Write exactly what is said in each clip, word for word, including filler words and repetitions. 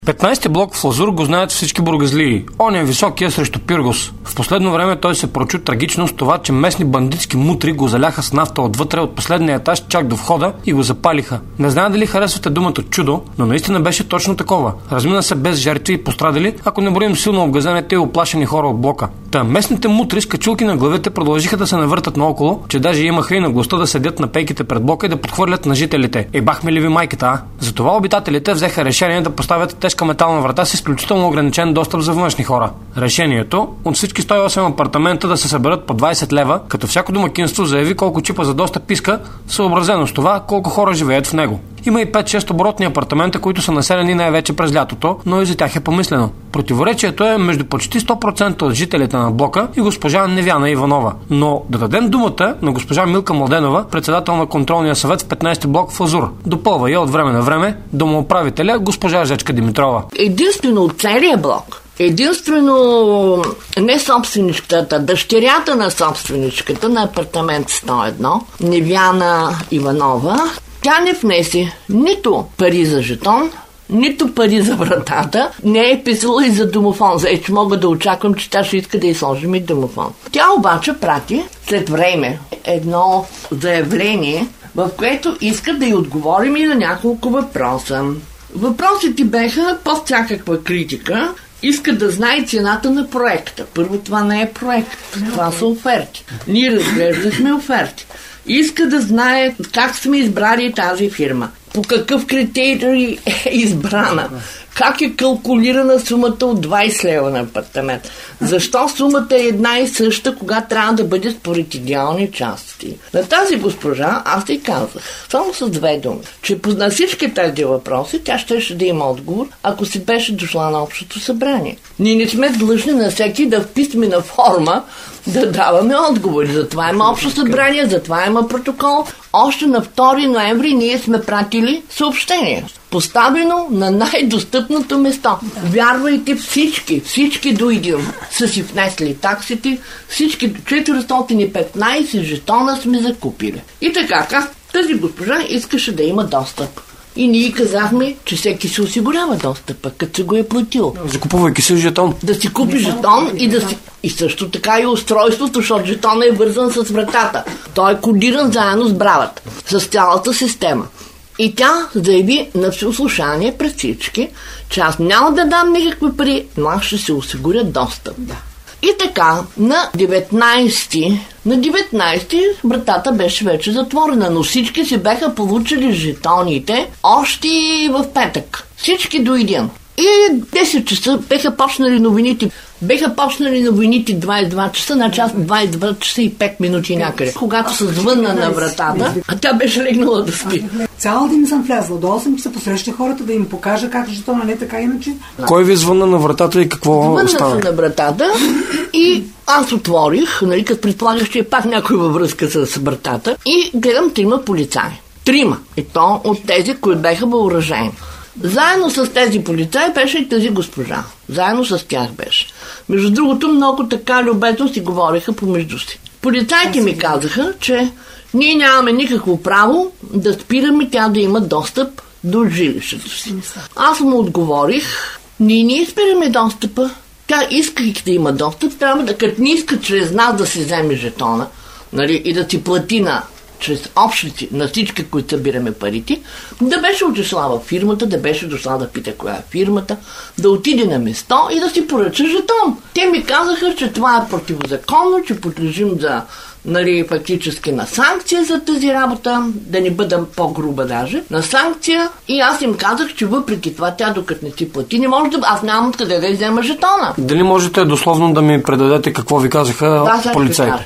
петнайсети блок в Лазур го знаят всички бургазлии. Он е високия срещу Пиргос. В последно време той се прочу трагично с това, че местни бандитски мутри го заляха с нафта отвътре от последния етаж чак до входа и го запалиха. Не знае дали харесвате думата чудо, но наистина беше точно такова. Размина се без жертви и пострадали, ако не броим силно обгазените и оплашени хора от блока. Та местните мутри с качулки на главите продължиха да се навъртат наоколо, че даже имаха и наглостта да седят на пейките пред блока и да подхвърлят на жителите. Е, бахме ли ви майката, а? Затова обитателите взеха решение да поставят тежка метална врата с изключително ограничен достъп за външни хора. Решението от всички сто и осем апартамента да се съберат по двайсет лева, като всяко домакинство заяви колко чипа за достъп иска, съобразено с това колко хора живеят в него. Има и пет-шест оборотни апартамента, които са населени най-вече през лятото, но и за тях е помислено. Противоречието е между почти сто процента от жителите на блока и госпожа Невяна Иванова. Но да дадем думата на госпожа Милка Младенова, председател на контролния съвет в петнайсети блок в Лазур. Допълва я от време на време домоуправителя госпожа Жечка Димитрова. Единствено от целия блок, единствено не собственичката, дъщерята на собственичката на апартамент сто и едно, Невяна Иванова, тя не внесе нито пари за жетон, нито пари за вратата, не е писала и за домофон, за че мога да очаквам, че тя ще иска да й сложим и домофон. Тя обаче прати след време едно заявление, в което иска да й отговорим и на няколко въпроса. Въпросите беха под всякаква критика. Иска да знае цената на проекта. Първо, това не е проект, това са оферти. Ние разглеждахме оферти. Иска да знае как сме избрали тази фирма, по какъв критерий е избрана, как е калкулирана сумата от двайсет лева на апартамент, защо сумата е една и съща, когато трябва да бъде според идеални части. На тази госпожа аз и казах, само с две думи, че на всички тези въпроси тя щеше да има отговор, ако си беше дошла на общото събрание. Ние не сме длъжни на всеки да в писмена форма да даваме отговори. Затова има общо събрание, затова има протокол. Още на втори ноември ние сме пратили съобщение, поставено на най-достъпното место. Вярвайте, всички, всички до един са си внесли таксите, всички четиристотин и петнайсет жетона сме закупили. И така, как тази госпожа искаше да има достъп. И ние казахме, че всеки се осигурява достъпа, като се го е платил. Закупувайки си жетон. Да си купи жетон и да си... И също така и устройството, защото жетона е вързан с вратата. Той е кодиран заедно с бравата, с цялата система. И тя заяви на всеослушание пред всички, че аз няма да дам никакви пари, но аз ще се осигуря достъп. Да. И така, на деветнайсети, на деветнайсети вратата беше вече затворена, но всички си беха получили жетоните още в петък. Всички до един. И десет часа беха почнали новините. Беха почнали новините двайсет и два часа, на час двайсет и два часа и пет минути някъде. Когато се звънна на вратата, а тя беше легнала да спи. Цял ден съм влязла. До осем часа посреща хората да им покажа как жетона, не така иначе. Кой ви звънна на вратата и какво звънна става? Звънна се на вратата и аз отворих, нали, като предполагах, че е пак някой във връзка с вратата и гледам трима полицаи. Трима. И то от тези, които беха въоръжени. Заедно с тези полицаи беше и тази госпожа. Заедно с тях беше. Между другото, много така любезно си говориха помежду си. Полицаите ми казаха, че ние нямаме никакво право да спираме тя да има достъп до жилището си. Аз му отговорих, ние не спираме достъпа. Тя, искайки да има достъп, трябва да, като не иска чрез нас да си вземе жетона, нали, и да си плати на чрез общите, на всички, които събираме парите, да беше отишла във фирмата, да беше дошла да пита коя е фирмата, да отиде на место и да си поръча жетон. Те ми казаха, че това е противозаконно, че подлежим за, нали, фактически на санкция за тази работа, да не бъдам по-груба даже, на санкция, и аз им казах, че въпреки това тя докато не си плати, не може да... Аз нямам откъде да взема жетона. Дали можете дословно да ми предадете какво ви казаха да, полицаите?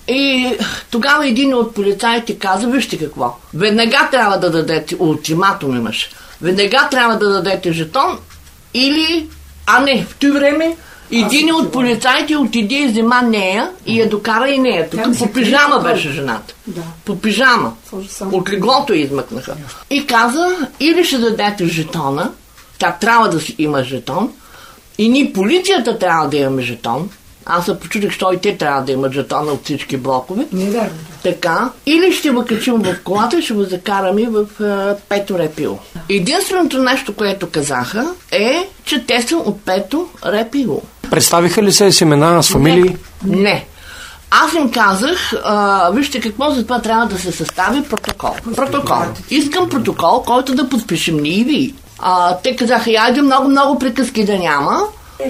И тогава един от полицаите каза, вижте какво, веднага трябва да дадете, ултиматум имаше, веднага трябва да дадете жетон или, а не, в това време един от полицаите отиде и взема нея и я докара и нея. Тук по пижама беше жената. Да. По пижама. От леглото я измъкнаха. И каза, или ще дадете жетона, тя трябва да си има жетон, и ние полицията трябва да имаме жетон, Аз се почудих, що и те трябва да имат жетона от всички блокове. Не е вярно. Така. Или ще го качим в колата и ще го закараме в е, Пето Репило. Единственото нещо, което казаха, е, че те са от Пето Репило. Представиха ли се с имена, с фамилии? Не. Не. Аз им казах, а, вижте какво, за това трябва да се състави протокол. Протокол. Искам протокол, който да подпишем ние и вие. А, те казаха, айде много-много приказки да няма,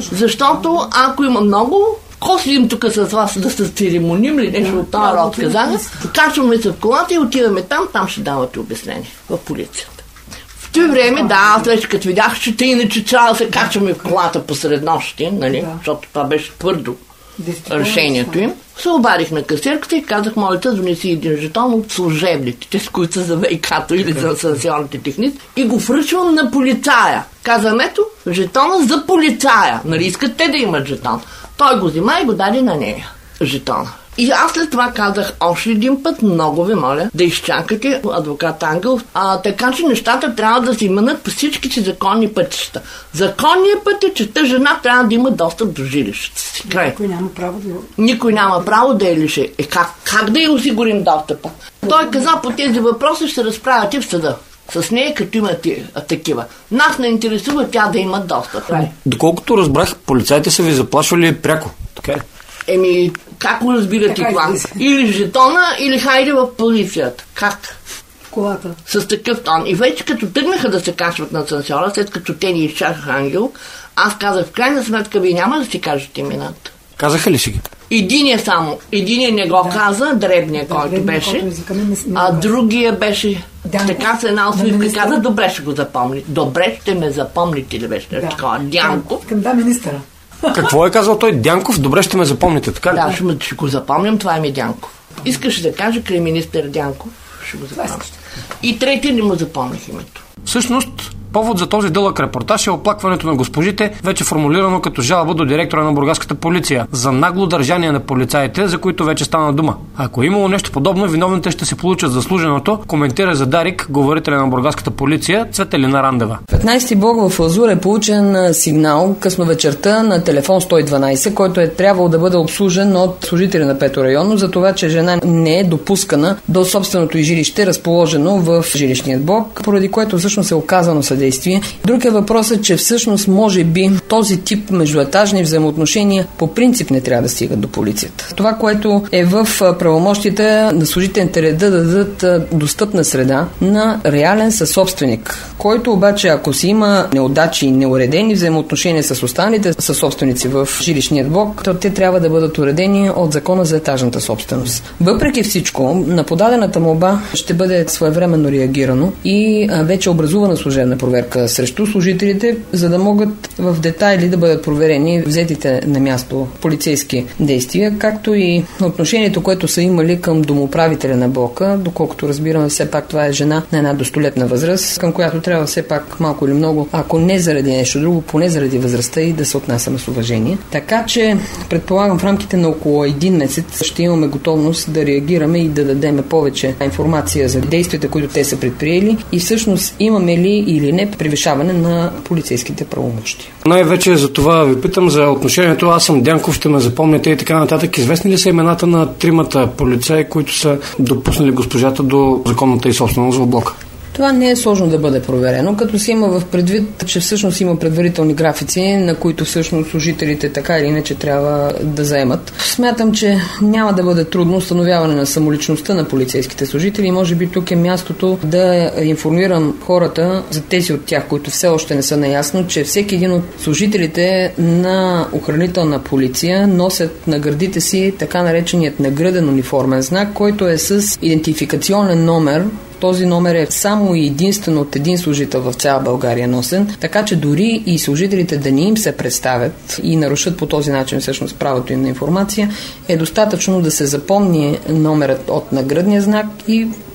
защото ако има много, ко седим тук с вас да се церемоним ли нещо от този род, казаха, качваме се в колата и отиваме там, там ще давате обяснение в полицията. В това време, да, аз вече като видях, че те иначе трябва да се качваме в колата посред нощи, нали, защото това беше твърдо решението им. Се обадих на касирката и казах, молите, донеси един жетон от служебните, те с които са за ВИК-то или за асансионните техници, и го връчвам на полицая. Казвам, ето, жетона за полицая. Нали искат те да имат жетон? Той го взима и го даде на нея. Жетона. И аз след това казах още един път, много ви моля, да изчакате адвокат Ангелов, а, така че нещата трябва да се минат по всички си законни пътища. Законният път е, че тази жена трябва да има достъп до жилищата си. Край. Никой няма право да... Никой няма право да я лиши. Е как, как да я осигурим достъпа? Той каза, по тези въпроси ще се разправяте в съда. С нея, като имат такива. Нас не интересува тя да има достъп. Край. Доколкото разбрах, полицайите са ви заплашвали пряко. Така е. Еми, как го разбирате това? Или жетона, или хайде в полицията. Как? В колата. С такъв тон. И вече като тръгнаха да се качват на асансьора, след като те ни изчакаха Ангел, аз казах, в крайна сметка ви няма да си кажете имената. Казаха ли си ги? Единия само. Единия не го да. каза, дребния, да, който дребния, беше. Който не, не а другия беше... Дянков. Така се една усмивка каза, добре ще го запомни. Добре ще ме запомните ли беше? Да. Такова, Дянков. Към да, министъра. Какво е казал той? Дянков? Добре ще ме запомните, така ли? Да, ще, ще го запомням, това е ми Дянков. Искаш да кажа край министър Дянков, ще го запомня. И трети не му запомних името. Всъщност, повод за този дълъг репортаж е оплакването на госпожите, вече формулирано като жалба до директора на бургаската полиция за нагло държание на полицаите, за които вече стана дума. Ако е имало нещо подобно, виновните ще се получат заслуженото, коментира за Дарик, говорителя на бургаската полиция, Цветелина Рандева. петнайсети блок в Лазур е получен сигнал късно вечерта на телефон сто и дванайсет, който е трябвало да бъде обслужен от служители на Пето районно, за това, че жена не е допускана до собственото й жилище, разположено в жилищният блок, поради което всъщност е оказано съдействие. Друг е въпросът, че всъщност може би този тип междуетажни взаимоотношения по принцип не трябва да стигат до полицията. Това, което е в правомощията на служителите реда да дадат достъпна среда на реален съсобственик, който обаче, ако си има неудачи и неуредени взаимоотношения с останалите съсобственици в жилищният блок, то те трябва да бъдат уредени от Закона за етажната собственост. Въпреки всичко, на подадената молба ще бъде своевременно реагирано и вече образувана служебна проверка срещу служителите, за да могат в детайли да бъдат проверени взетите на място полицейски действия, както и отношението, което са имали към домоуправителя на блока, доколкото разбираме, все пак това е жена на една достолетна възраст, към която трябва все пак малко или много, ако не заради нещо друго, поне заради възрастта и да се отнасяме с уважение. Така че, предполагам, в рамките на около един месец ще имаме готовност да реагираме и да дадем повече информация за действията, които те са предприели и всъщност имаме ли или не превишаване на полицейските правомощия. Най-вече за това ви питам за отношението аз съм Дянков, ще ме запомняте и така нататък. Известни ли са имената на тримата полицаи, които са допуснали госпожата до законната и собственост в блока? Това не е сложно да бъде проверено, като се има в предвид, че всъщност има предварителни графици, на които всъщност служителите така или иначе трябва да заемат. Смятам, че няма да бъде трудно установяване на самоличността на полицейските служители и може би тук е мястото да информирам хората за тези от тях, които все още не са наясно, че всеки един от служителите на охранителна полиция носят на гърдите си така нареченият нагръден униформен знак, който е с идентификационен номер. Този номер е само и единствено от един служител в цяла България носен, така че дори и служителите да не им се представят и нарушат по този начин всъщност правото им на информация, е достатъчно да се запомни номерът от нагръдния знак и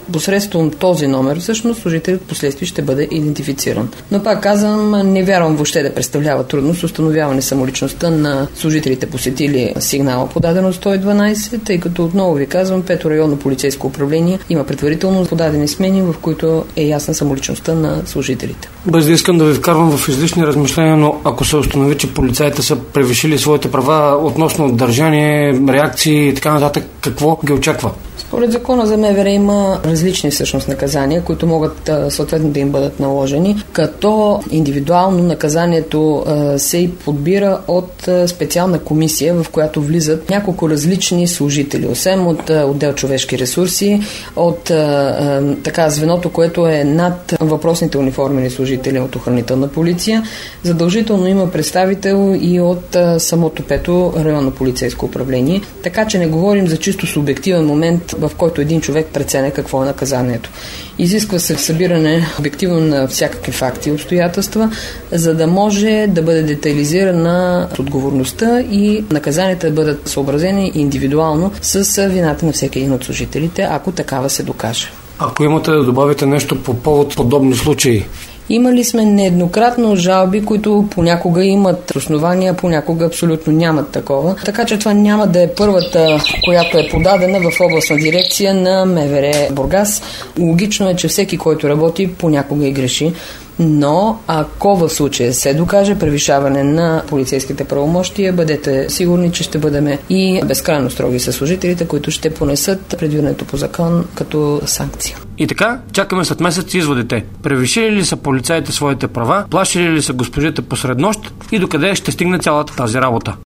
Посредством този номер, всъщност, служителят в последствие ще бъде идентифициран. Но пак казвам, не вярвам въобще да представлява трудност установяване самоличността на служителите, посетили сигнала подаден от сто и дванайсет, тъй като отново ви казвам, Пето районно полицейско управление има предварително подадени смени, в които е ясна самоличността на служителите. Без да искам да ви вкарвам в излишни размишления, но ако се установи, че полицаите са превишили своите права относно държание, реакции и така нататък, какво ги очаква? Според закона за МВР има различни всъщност наказания, които могат съответно да им бъдат наложени, като индивидуално наказанието се и подбира от специална комисия, в която влизат няколко различни служители, освен от отдел човешки ресурси, от така звеното, което е над въпросните униформени служители от охранителна полиция. Задължително има представител и от самото Пето районно полицейско управление, така че не говорим за чисто субективен момент, в който един човек преценя какво е наказанието. Изисква се събиране обективно на всякакви факти и обстоятелства, за да може да бъде детайлизирана отговорността и наказанията да бъдат съобразени индивидуално с вината на всеки един от служителите, ако такава се докаже. Ако имате да добавите нещо по повод подобни случаи? Имали сме нееднократно жалби, които понякога имат основания, понякога абсолютно нямат такова. Така че това няма да е първата, която е подадена в областна дирекция на МВР Бургас. Логично е, че всеки, който работи, понякога и греши. Но ако в случая се докаже превишаване на полицейските правомощия, бъдете сигурни, че ще бъдем и безкрайно строги със служителите, които ще понесат предвиденото по закон като санкция. И така, чакаме след месец изводите. Превишили ли са полицаите своите права, плашили ли са госпожите посред нощ и докъде ще стигне цялата тази работа?